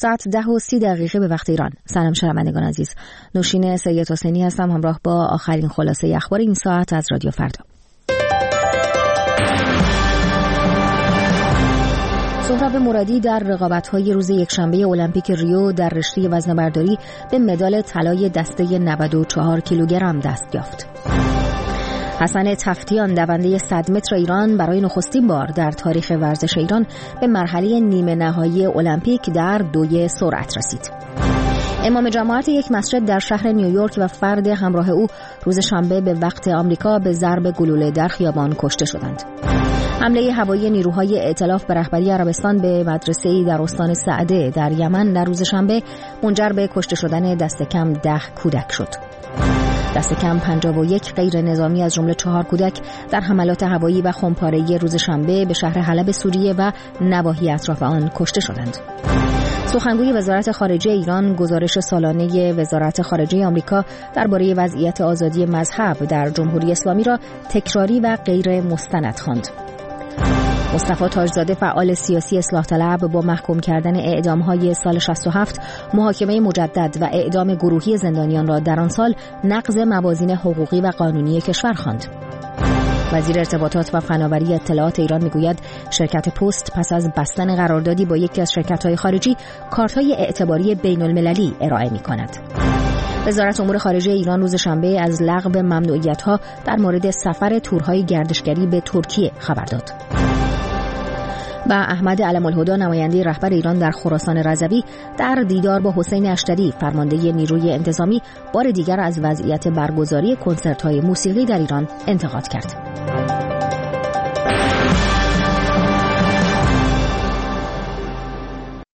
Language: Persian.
ساعت 10:30 به وقت ایران. سلام شنوندگان عزیز. نوشین سید حسینی هستم همراه با آخرین خلاصه اخبار این ساعت از رادیو فردا. سهراب مرادی در رقابت‌های روز یکشنبه المپیک ریو در رشته وزنه‌برداری به مدال طلای دسته 94 کیلوگرم دست یافت. حسن تفتیان دونده 100 متر ایران برای نخستین بار در تاریخ ورزش ایران به مرحله نیمه نهایی المپیک در دوی سرعت رسید. امام جماعت یک مسجد در شهر نیویورک و فرد همراه او روز شنبه به وقت آمریکا به ضرب گلوله در خیابان کشته شدند. حمله هوایی نیروهای ائتلاف به رهبری عربستان به مدرسه‌ای در استان سعده در یمن در روز شنبه منجر به کشته شدن دست کم 10 کودک شد. دست کم 51 غیر نظامی از جمله 4 کودک در حملات هوایی و خمپاره‌ای روز شنبه به شهر حلب سوریه و نواحی اطراف آن کشته شدند. سخنگوی وزارت خارجه ایران گزارش سالانه وزارت خارجه آمریکا درباره وضعیت آزادی مذهب در جمهوری اسلامی را تکراری و غیر مستند خواند. مصطفی تاجزاده فعال سیاسی اصلاح طلب با محکوم کردن اعدام‌های سال 67 محاکمه مجدد و اعدام گروهی زندانیان را در آن سال نقض موازین حقوقی و قانونی کشور خواند. وزیر ارتباطات و فناوری اطلاعات ایران میگوید شرکت پست پس از بستن قراردادی با یکی از شرکت‌های خارجی کارت‌های اعتباری بین‌المللی ارائه می‌کند. وزارت امور خارجه ایران روز شنبه از لغو ممنوعیت‌ها در مورد سفر تورهای گردشگری به ترکیه خبر داد. و احمد علم‌الهدی نماینده رهبر ایران در خراسان رضوی در دیدار با حسین اشتری فرمانده نیروی انتظامی بار دیگر از وضعیت برگزاری کنسرت‌های موسیقی در ایران انتقاد کرد.